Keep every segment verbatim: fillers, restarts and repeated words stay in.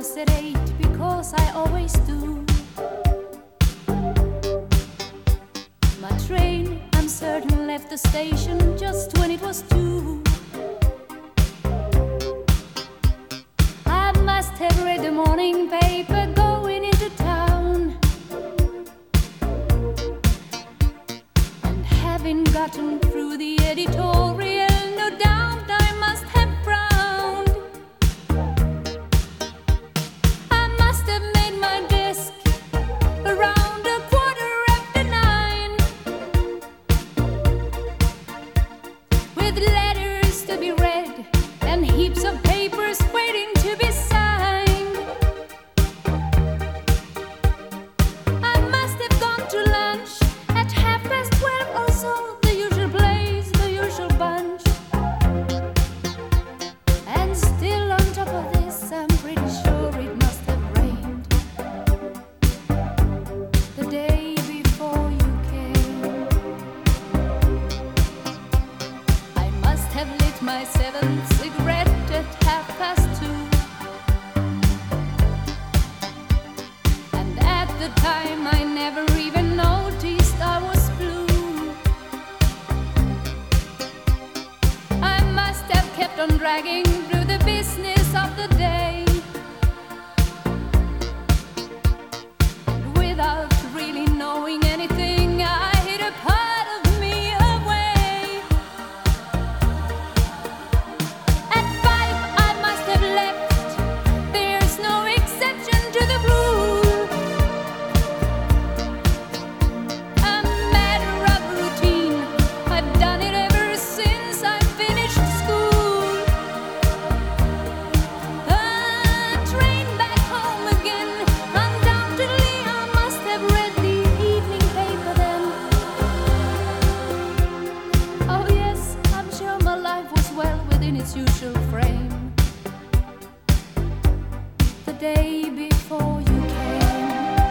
was at eight because I always do. My train, I'm certain, left the station just when it was two. I must have read the morning paper going into town, and having gotten through the editorial, no doubt I must have frowned. I must have made my desk around a quarter after nine, with letters to be read and heaps of papers waiting to be signed. I must have gone to lunch at half past twelve or so, the usual place, the usual bunch. And still on top of this, I'm pretty sure it must have rained the day before you came. I must have lit my seventh cigarette at half past two, and at the time I never even noticed I was blue. I must have kept on dragging through the business of the day, and without really knowing anything, I hid a part of me away. At five I must have left, there's no exception to the rule. A matter of routine, I've done it ever since I finished school. The train back home again, undoubtedly I must have read the evening paper then. Oh yes, I'm sure my life was well within its usual frame the day before you came.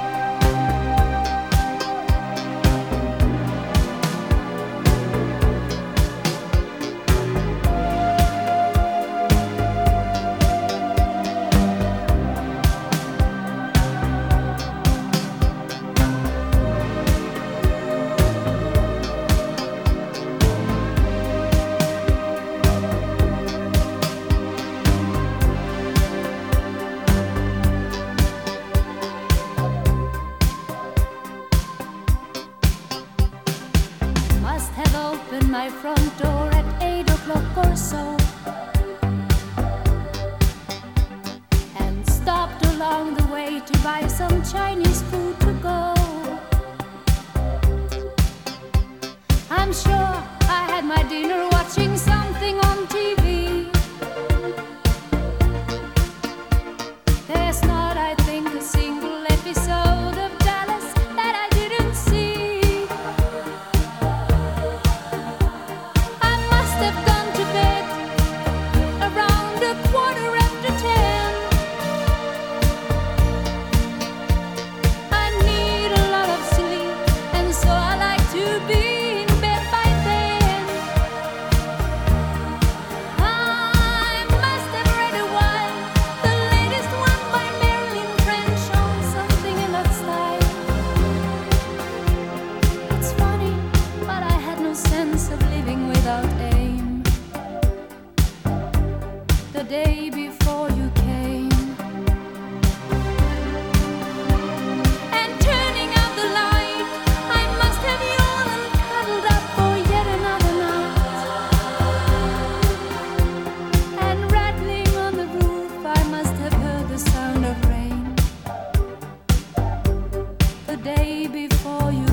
Must have opened my front door at eight o'clock or so, and stopped along the way to buy some Chinese food to go. I'm sure I had my dinner watching something on T V. There's not, I think, a single episode of Dallas that I didn't see. I must have gone to bed around a quarter after ten. I need a lot of sleep, and so I like to be in bed by then. I must have read a while, the latest one by Marilyn French, on something in that style. It's funny, but I had no sense of living without aim the day before you came. And turning out the light, I must have yawned and cuddled up for yet another night. And rattling on the roof, I must have heard the sound of rain the day before you